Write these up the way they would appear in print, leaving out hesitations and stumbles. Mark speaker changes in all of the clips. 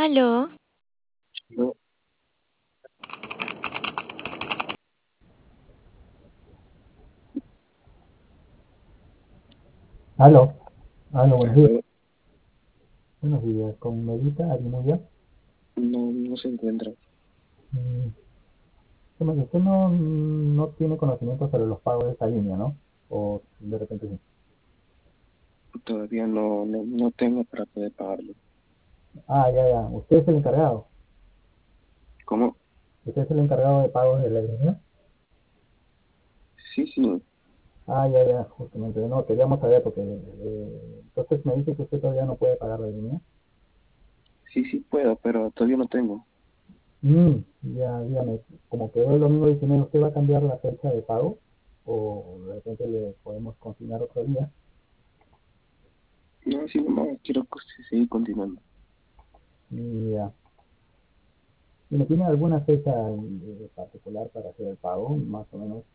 Speaker 1: Aló,
Speaker 2: No,
Speaker 3: Aló, aló, buenos días.
Speaker 2: aló,
Speaker 3: Buenos días, con Melita Arimuya.
Speaker 2: no se encuentra.
Speaker 3: Mm, usted no tiene conocimiento sobre los pagos de esta línea, ¿no? O de repente sí.
Speaker 2: Todavía no tengo para poder pagarlo.
Speaker 3: Ah, ya, ya. Usted es el encargado.
Speaker 2: ¿Cómo?
Speaker 3: Usted es el encargado de pagos de la línea.
Speaker 2: Sí, sí,
Speaker 3: Ah, ya, ya, justamente. No, queríamos saber porque entonces me dice que usted todavía no puede pagar la línea.
Speaker 2: sí puedo, pero todavía no tengo.
Speaker 3: Ya, dígame, como quedó el domingo 19, ¿usted va a cambiar la fecha de pago? O de repente le podemos consignar otro día.
Speaker 2: No, sí, no, quiero seguir continuando.
Speaker 3: Ya. ¿Tiene alguna fecha particular para hacer el pago? Más o menos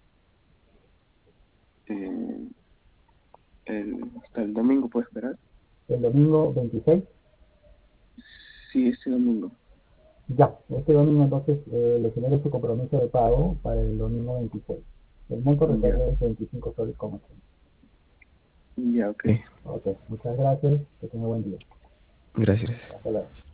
Speaker 2: Eh, Hasta el domingo puedo esperar.
Speaker 3: el domingo 26.
Speaker 2: Sí, este domingo.
Speaker 3: Ya, este domingo entonces le genero su compromiso de pago para el domingo 26. El monto
Speaker 2: Ya,
Speaker 3: recargado es 25 soles como siempre.
Speaker 2: ya, ok.
Speaker 3: Ok, muchas gracias. Que tenga buen día.
Speaker 2: Gracias.
Speaker 3: Hasta luego.